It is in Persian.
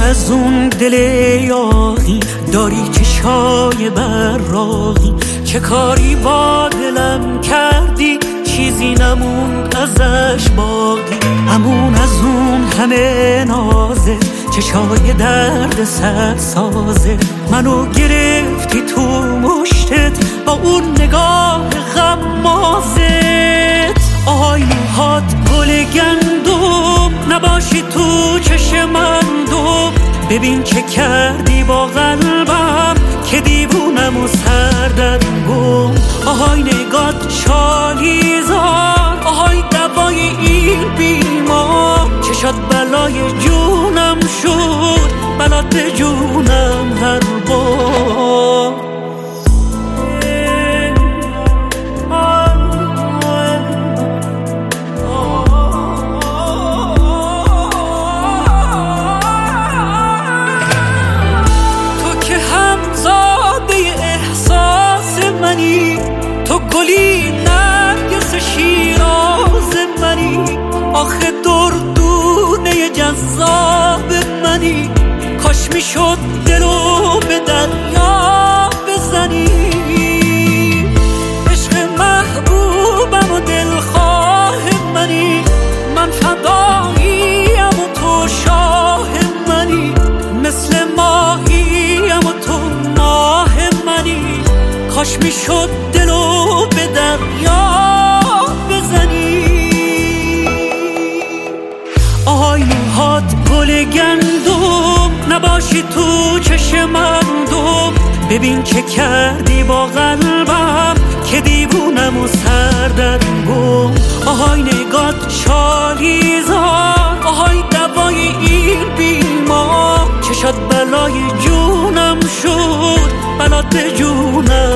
از اون دل یاغی داری چشای براقی، چه کاری با دلم کردی چیزی نمون ازش باقی. امون از اون همه نازه چشای درد سر سازه، منو گرفتی تو مشتت با اون نگاه غمازت. آهای موهات گل گندم نباشی تو چشم من دوم، ببین چه کردی با قلبم که دیوونم و سردرگم. آهای نگات شالیزار، آهای دوای این بیمار، چشات بلای جونم شد بلات جونم هر بار. تو گلی نرگس شیراز منی، آخه دردونه جذاب منی. کاش میشد دلو به دریا بزنی، عشق محبوبم و دلخواه منی. من فداییم و تو شاه منی، مثل ماهیم و تو ماه منی. کاش میشد دلو به دریا بزنی. آهای موهات گل گندم نباشی تو چشم من دوم، ببین چه کردی با قلبم که دیوونم و سردرگم. آهای نگات شالیزار، آهای دوای این بیمار، چشات بلای جونم شد بلات جونم